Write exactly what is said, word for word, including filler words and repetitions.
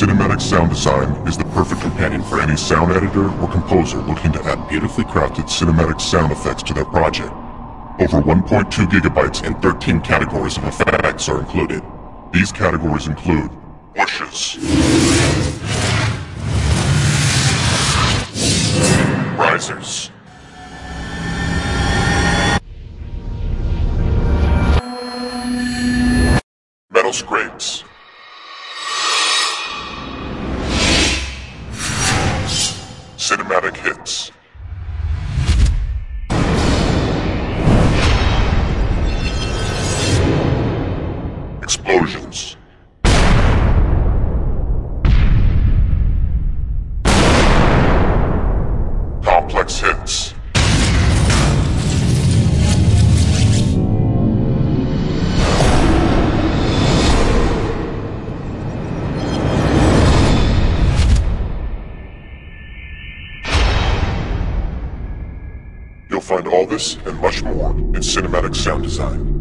Cinematic sound design is the perfect companion for any sound editor or composer looking to add beautifully crafted cinematic sound effects to their project. Over one point two gigabytes and thirteen categories of effects are included. These categories include whooshes, risers, metal scrapes, cinematic hits, explosions, complex hits, you'll find all this and much more in cinematic sound design.